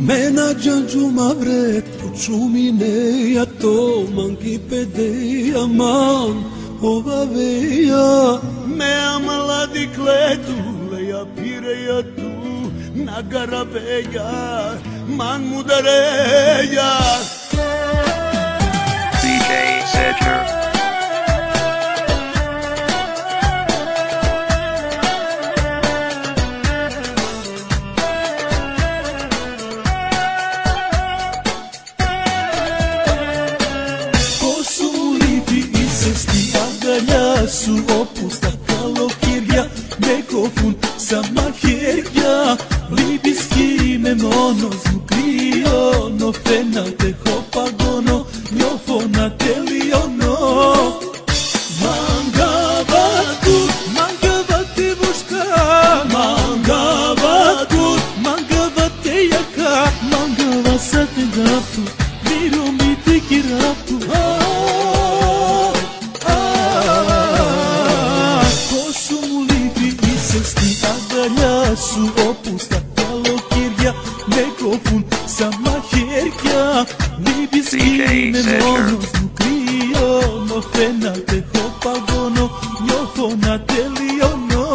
Με ένα τζαντζούμα βρε που τσούμινε το μανκι πεντέα μαν ο βαβέα με αμαλά δικλέτου λέα πήρεα του να καραβέα μαν μουδαρέα DJ Setter. Σου όπου στα καλοκαίρια με κόβουν σαν μαχαίρια. Λείπεις κι είμαι μόνος μου, κρυώνω, φαίνεται έχω παγώνω, νιώθω να τελειώνω. Μαγκαβατούτ, μαγκαβατή βουσκά, μαγκαβατούτ, μαγκαβατή ιακά, μαγκαβασάτε γάπτου, μυρωμίτη κυράπτου. Σου όπου στα καλοκαίρια με κόβουν σαν μαχαίρια. Λείπεις κι είμαι μόνος μου, κρυώνω, φαίνεται έχω παγώνω, νιώθω να τελειώνω.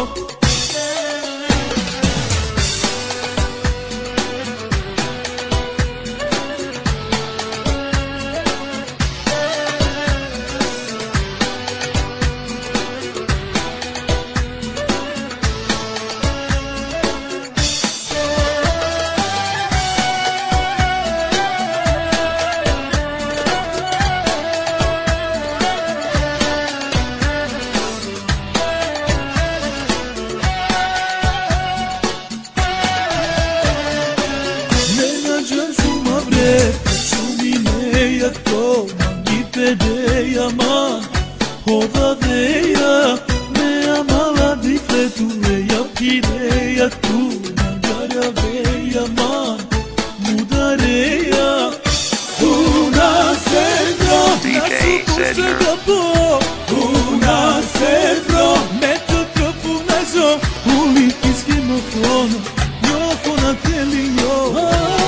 Το μανκι πεντέα μαν ο βαβέα με αμαλά δικλέτου λέα πήρεα του να καραβέα μαν μουδαρέα. Πού να σε βρω, να σου πω σ' αγαπώ, πού να σε βρω, με το τρόπο να ζω, που λείπεις και με χρόνο, νιώθω να τελειώνω.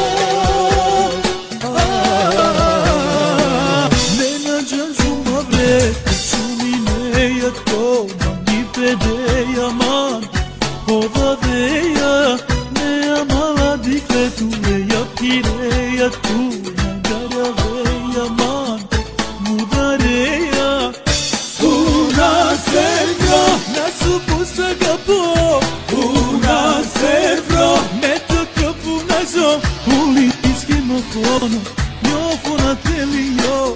Το μανκι πεντέα μαν ο βαβέα με αμαλά δικλέτου λέα πήρεα του να καραβέα μαν μουδαρέα. Πού να σε βρω, να σου πω σ' αγαπώ, πού να σε βρω, με το τρόπο να ζω, που λείπεις και με χρόνο, νιώθω να τελειώνω.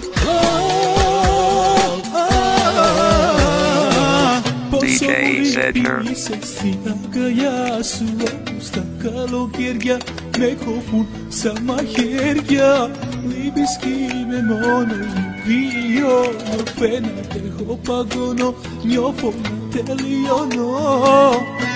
DJ Setter. Είσαι στην αγκαλιά σου όπου στα καλοκαίρια με κόβουν σαν μαχαίρια. Λείπεις κι είμαι μόνος μου, κρυώνω, φαίνεται έχω παγώνω, νιώθω να τελειώνω.